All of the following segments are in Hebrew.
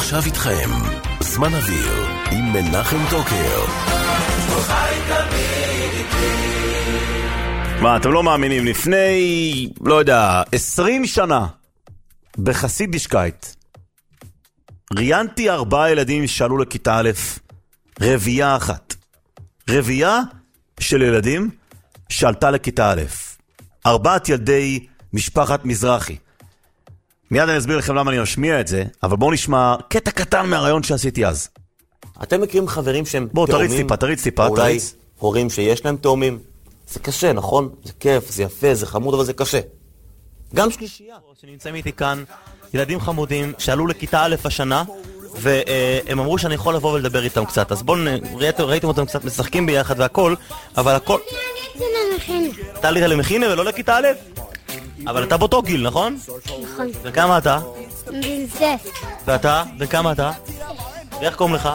ועכשיו איתכם, זמן אוויר עם מנחם טוקר. מה, אתם לא מאמינים, לפני, לא יודע, 20 שנה, בחסידישקייט, ראיינתי 4 ילדים שעלו לכיתה א', רבייה אחת. רבייה של ילדים שעלתה לכיתה א'. 4 ילדי משפחת מזרחי. מיד אני אסביר לכם למה אני משמיע את זה, אבל בואו נשמע קטע קטן מהרעיון שעשיתי אז. אתם מכירים חברים שהם בואו, תאומים? תריץ טיפה. אולי תריץ. הורים שיש להם תאומים? זה קשה, נכון? זה כיף, זה יפה, זה חמוד, אבל זה קשה. גם שלישייה. שנמצאים איתי כאן ילדים חמודים שעלו לכיתה א' השנה, והם אמרו שאני יכול לבוא ולדבר איתם קצת. אז בואו, ראיתם אותם קצת משחקים ביחד והכל, אבל הכל... אתה עלית למכינה ולא לכיתה א'? אבל אתה באותו גיל, נכון? נכון. וכמה אתה? זה. ואתה? וכמה אתה? ואיך קוראים לך?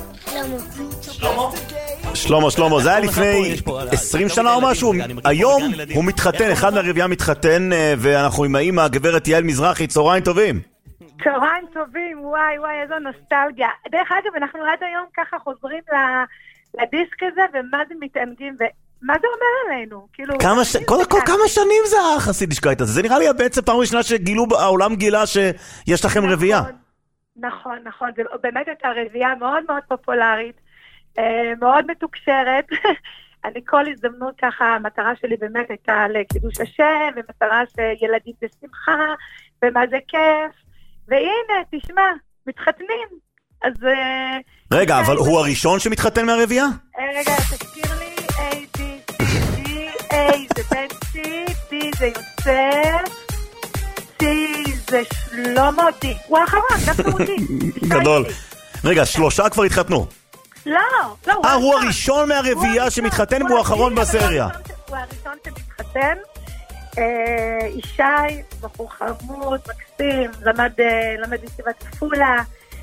שלמה, זה היה לפני 20 שנה או משהו. היום הוא מתחתן, אחד מהרבייה מתחתן, ואנחנו עם האמא, הגברת יעל מזרחי. צהריים טובים. צהריים טובים, וואי, איזו נוסטלגיה. דרך אגב, אנחנו עד היום ככה חוזרים לדיסק הזה, ומה זה מתענגים, ומה זה אומר עלינו? קודם כל, כמה שנים זה החסידישקייט הזה? זה נראה לי בעצם פעם ראשונה העולם גילה שיש לכם רבייה. נכון, זה באמת הייתה רבייה מאוד מאוד פופולרית, מאוד מתוקשרת. אני כל הזדמנות ככה, המטרה שלי באמת הייתה לקידוש השם, ומטרה שילדים בשמחה, ומה זה כיף. והנה, תשמע, מתחתנים. אז... רגע, אבל הוא הראשון שמתחתן מהרבייה? רגע, תזכיר לי, A, B, C, D, A זה בנצי, D זה יוצא, C זה שלמה, D. הוא האחרון, דווקא הוא D. גדול. רגע, 3 כבר התחתנו. לא. הוא הראשון מהרבייה שמתחתן והוא האחרון בסריה. הוא הראשון שמתחתן. ישי, בחור חמוד, מקסים, למד ישיבת עפולה,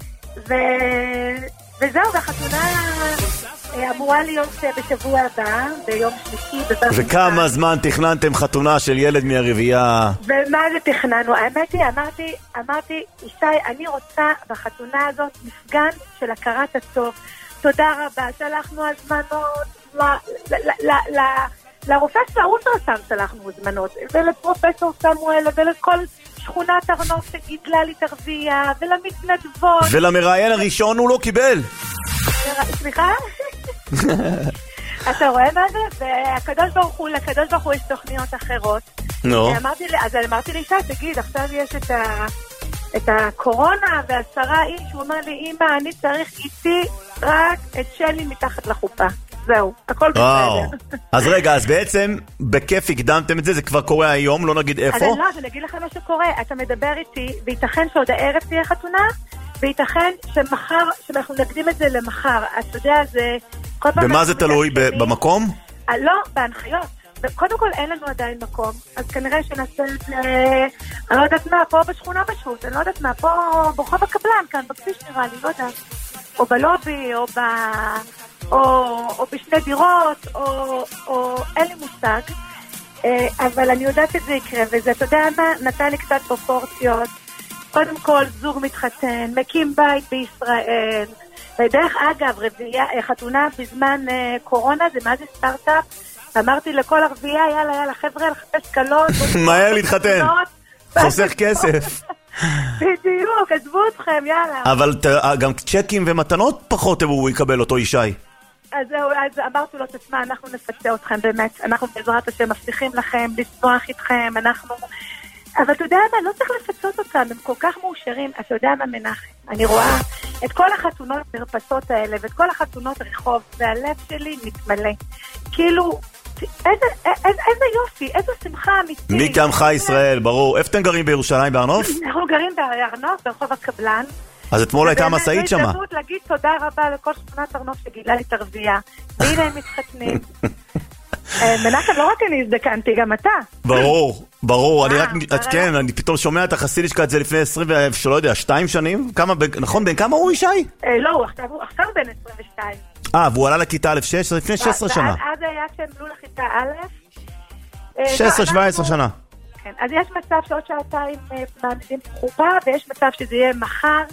וזהו, והחתונה אמורה להיות בשבוע הבא, ביום שלישי. וכמה זמן תכננתם חתונה של ילד מהרבייה? ומה זה תכננו? האמת היא, אמרתי, ישי, אני רוצה בחתונה הזאת מפגן של הכרת הטוב. תודה רבה, שלחנו הזמנות לרופס והאולטרסאונד שלחנו הזמנות, ולפרופסור סמואל, ולכל שכונת ארנוף שגידלה לי תרבייה, ולמתנדבות. ולמראיין הראשון הוא לא קיבל. סליחה? אתה רואה מה זה? והקדוש ברוך הוא יש תוכניות אחרות. נו. אז אמרתי לי, תגיד, עכשיו יש את הקורונה ו10 איש, הוא אומר לי, אמא, אני צריך איתי רק את שלי מתחת לחופה. זהו, הכל בסדר. אז רגע, אז בעצם בכיף הקדמתם את זה, זה כבר קורה היום, לא נגיד איפה? אז לא, אז אני אגיד לך מה שקורה, אתה מדבר איתי, וייתכן שעוד הערב תהיה חתונה, וייתכן שמחר, שאנחנו נקדים את זה למחר, אתה יודע, זה... במה זה תלוי? במקום? לא, בהנחיות. קודם כל אין לנו עדיין מקום, אז כנראה שנעשה את זה, אני לא יודעת מה, פה בשכונה פשוט, אני לא יודעת מה, פה ברחוב הקבלן, כאן בכביש נראה לי, לא יודעת, או בלובי, או בשני דירות, או אין לי מושג, אבל אני יודעת שזה יקרה, וזה, אתה יודע מה, נתן לי קצת פרופורציות. קודם כל, זוג מתחתן, מקים בית בישראל, ודרך אגב, חתונה בזמן קורונה, זה מה זה סטארט-אפ, אמרתי לכל ערבייה, יאללה, חבר'ה, לחפש קלות, מהר להתחתן, חוסך כסף. בדיוק, עזבו אתכם, יאללה. אבל גם צ'קים ומתנות פחות הוא יקבל אותו ישי. אז אמרתי לו, תשמע, אנחנו נפצה אתכם באמת, אנחנו בעזרת השם מבטיחים לכם, לשמוח איתכם, אבל אתה יודע מה, לא צריך לפצות אותם, הם כל כך מאושרים, אתה יודע מה מנחם, אני רואה את כל החתונות מרפסות האלה, ואת כל החתונות רחוב, והלב שלי מתמלא, כאילו, איזה יופי, איזו שמחה אמיתית. מי כעמך ישראל, ברור. איפה אתם גרים בירושלים, בארנוף? אנחנו גרים בארנוף, ברחוב הקבלן. אז אתמול הייתה מסעית שמה. ובאמת זו הזדמנות להגיד תודה רבה לכל שכונת ארנוף שגידלה לי תרבייה. והנה הם מתחתנים. מנחם, לא רק אני הזדקנתי, גם אתה. ברור. אני פתאום שומע את החסידישקייט זה לפני 22 שנים? נכון, בין כמה הוא ישי? לא, הוא עכשיו בין 22. והוא עלה לכיתה א' 6, לפני 16 שנה. אז היה שהם עלו לכיתה א'. 16-17 שנה. כן, אז יש מצב שעוד שעתיים מעמידים חופה, ויש מצב שזה יהיה מחר.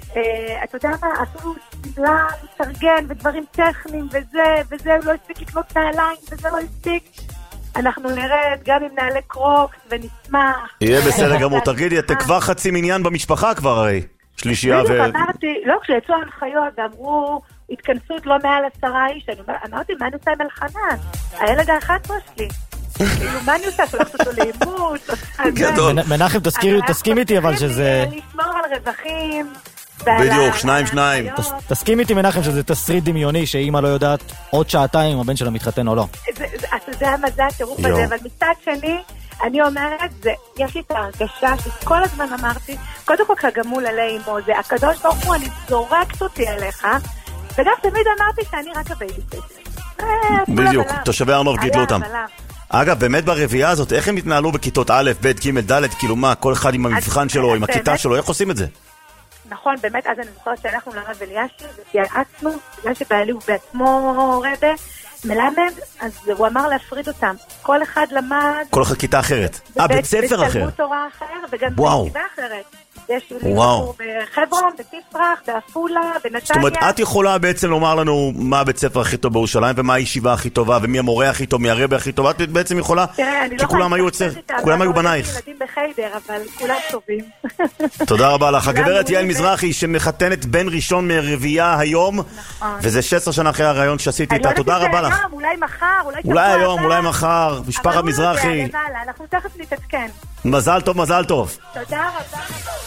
אתה יודע מה, עשו סמלה, מתארגן ודברים טכניים וזה, הוא לא הספיק לקנות נעליים וזה לא הספיק. אנחנו נרד גם עם נעלי קרוקס ונשמח. יהיה בסדר גמור, תגידי, אתה כבר חצי מניין במשפחה כבר הרי, שלישייה בדיוק, אמרתי, לא, כשיצאו ההנחיות ואמרו, התכנסות לא מעל 10 איש, אמרתי, מה אני עושה עם אלחנן? הילד האחד פה שלי. כאילו, מה אני עושה? שולחת אותו לאימות? גדול. מנחם, תסכים איתי, אבל שזה... לשמור על רווחים. בדיוק, שניים. תסכים איתי, מנחם, שזה תסריט דמיוני, שאמא לא יודעת עוד שעתיים אם הבן שלה מתחתן או לא. אתה יודע מה זה הטירוף הזה, אבל מצד שני, אני אומרת, יש לי את ההרגשה שכל הזמן אמרתי, קודם כל כגמול עלי אמו, זה הקדוש ברוך הוא, אני זורקת אותי עליך, וגם תמיד אמרתי שאני רק הבייביסיטר. בדיוק, תושבי הר נוף גידלו אותם. אגב, באמת ברביעייה הזאת, איך הם התנהלו בכיתות א', ב', ג', ד', כאילו מה, כל אחד עם המבחן שלו, עם הכיתה שלו, איך עושים את זה? נכון, באמת, אז אני זוכרת שאנחנו לרב אלישי, והתייעצנו, בגלל שבעלי הוא בעצמו רבה, מלמד, אז הוא אמר להפריד אותם. כל אחד למד... כל אחד כיתה אחרת. בית ספר אחר. בתלמוד תורה אחר, וגם בישיבה אחרת. יש לי בחברון, בתפרח, באפולה, בנתניה. זאת אומרת, את יכולה בעצם לומר לנו מה הבית ספר הכי טוב בירושלים, ומה הישיבה הכי טובה, ומי המורה הכי טוב, מי הרבי הכי טוב. את בעצם יכולה, כי כולם היו יוצר, כולם היו בנייך. ילדים בחיידר, אבל כולם טובים. תודה רבה לך. הגברת יעל מזרחי, שמחתנת בן ראשון מרביעייה היום, וזה 16 שנה אחרי הרעיון שעשיתי איתה. תודה רבה לך. אולי מחר, אולי היום, אולי מחר. משפחת מזרחי. אנחנו תכף נתעדכן. מזל טוב, מזל טוב. תודה רבה.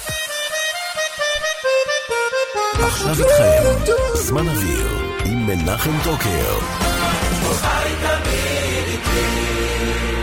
עכשיו איתכם, זמן אוויר, עם מנחם טוקר.